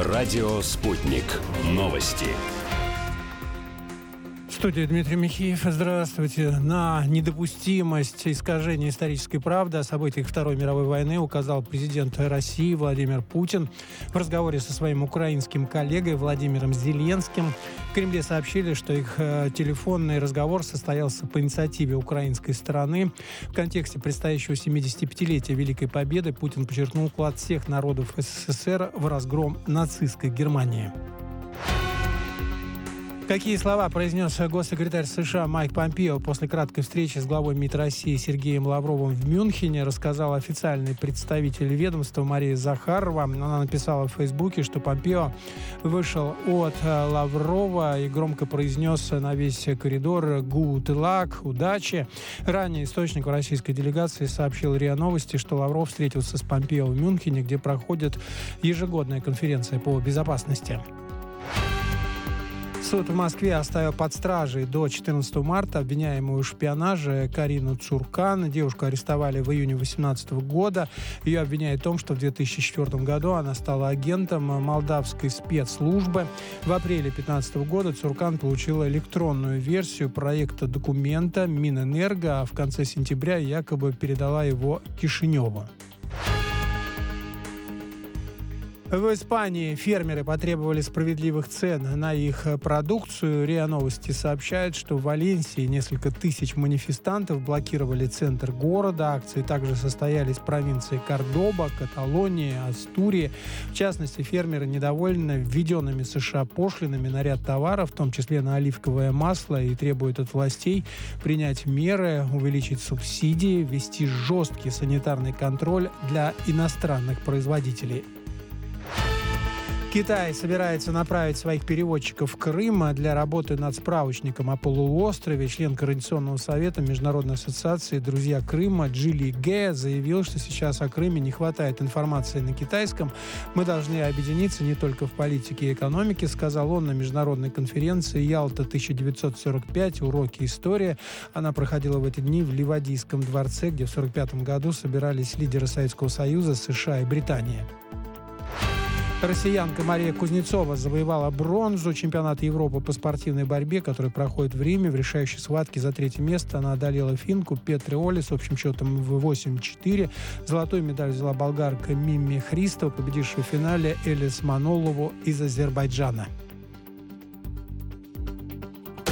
Радио «Спутник». Новости. В студии Дмитрий Михеев. Здравствуйте. На недопустимость искажения исторической правды о событиях Второй мировой войны указал президент России Владимир Путин в разговоре со своим украинским коллегой Владимиром Зеленским. В Кремле сообщили, что их телефонный разговор состоялся по инициативе украинской стороны. В контексте предстоящего 75-летия Великой Победы Путин подчеркнул вклад всех народов СССР в разгром нацистской Германии. Какие слова произнес госсекретарь США Майк Помпео после краткой встречи с главой МИД России Сергеем Лавровым в Мюнхене, рассказал официальный представитель ведомства Мария Захарова. Она написала в Фейсбуке, что Помпео вышел от Лаврова и громко произнес на весь коридор «Гут лак», «Удачи». Ранее источник в российской делегации сообщил РИА Новости, что Лавров встретился с Помпео в Мюнхене, где проходит ежегодная конференция по безопасности. Суд в Москве оставил под стражей до 14 марта обвиняемую в шпионаже Карину Цуркан. Девушку арестовали в июне 2018 года. Ее обвиняют в том, что в 2004 году она стала агентом молдавской спецслужбы. В апреле 2015 года Цуркан получила электронную версию проекта документа Минэнерго, а в конце сентября якобы передала его Кишиневу. В Испании фермеры потребовали справедливых цен на их продукцию. РИА Новости сообщает, что в Валенсии несколько тысяч манифестантов блокировали центр города. Акции также состоялись в провинции Кордоба, Каталонии, Астурии. В частности, фермеры недовольны введенными США пошлинами на ряд товаров, в том числе на оливковое масло, и требуют от властей принять меры, увеличить субсидии, ввести жесткий санитарный контроль для иностранных производителей. Китай собирается направить своих переводчиков в Крым для работы над справочником о полуострове. Член Координационного совета Международной ассоциации «Друзья Крыма» Джили Гэ заявил, что сейчас о Крыме не хватает информации на китайском. «Мы должны объединиться не только в политике и экономике», сказал он на международной конференции «Ялта-1945. Уроки истории». Она проходила в эти дни в Ливадийском дворце, где в 1945 году собирались лидеры Советского Союза, США и Британии. Россиянка Мария Кузнецова завоевала бронзу чемпионата Европы по спортивной борьбе, который проходит в Риме. В решающей схватке за третье место она одолела финку Петри Оли с общим счетом в 8-4. Золотую медаль взяла болгарка Мими Христова, победившая в финале Элис Манолову из Азербайджана.